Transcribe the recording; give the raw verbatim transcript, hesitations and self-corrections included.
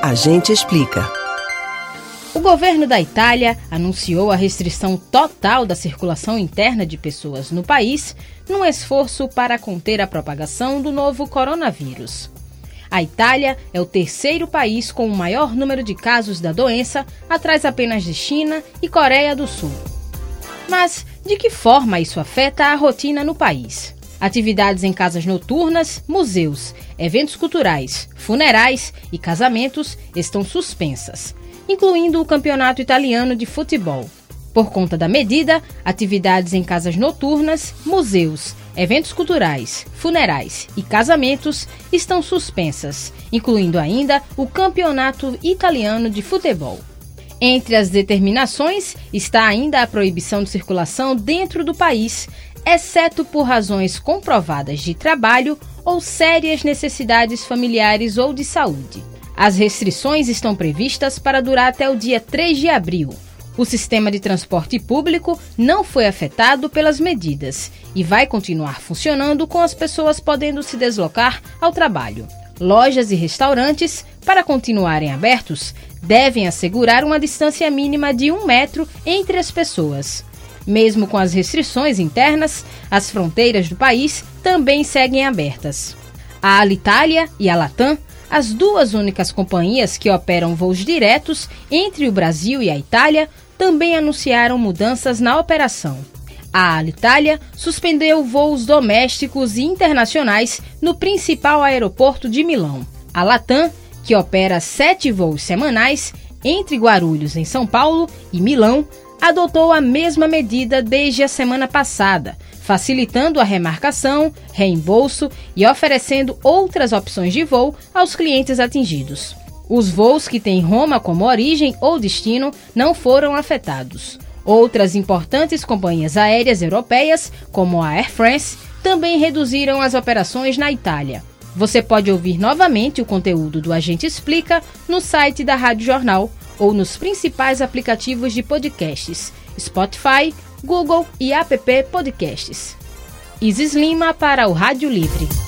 A gente explica. O governo da Itália anunciou a restrição total da circulação interna de pessoas no país, num esforço para conter a propagação do novo coronavírus. A Itália é o terceiro país com o maior número de casos da doença, atrás apenas de China e Coreia do Sul. Mas de que forma isso afeta a rotina no país? Atividades em casas noturnas, museus, eventos culturais, funerais e casamentos estão suspensas, incluindo o Campeonato Italiano de Futebol. Por conta da medida, atividades em casas noturnas, museus, eventos culturais, funerais e casamentos estão suspensas, incluindo ainda o Campeonato Italiano de Futebol. Entre as determinações está ainda a proibição de circulação dentro do país, exceto por razões comprovadas de trabalho ou sérias necessidades familiares ou de saúde. As restrições estão previstas para durar até o dia três de abril. O sistema de transporte público não foi afetado pelas medidas e vai continuar funcionando com as pessoas podendo se deslocar ao trabalho. Lojas e restaurantes, para continuarem abertos, devem assegurar uma distância mínima de um metro entre as pessoas. Mesmo com as restrições internas, as fronteiras do país também seguem abertas. A Alitalia e a Latam, as duas únicas companhias que operam voos diretos entre o Brasil e a Itália, também anunciaram mudanças na operação. A Alitalia suspendeu voos domésticos e internacionais no principal aeroporto de Milão. A Latam, que opera sete voos semanais entre Guarulhos, em São Paulo, e Milão, adotou a mesma medida desde a semana passada, facilitando a remarcação, reembolso e oferecendo outras opções de voo aos clientes atingidos. Os voos que têm Roma como origem ou destino não foram afetados. Outras importantes companhias aéreas europeias, como a Air France, também reduziram as operações na Itália. Você pode ouvir novamente o conteúdo do A Gente Explica no site da Rádio Jornal ou nos principais aplicativos de podcasts, Spotify, Google e App Podcasts. Isis Lima para o Rádio Livre.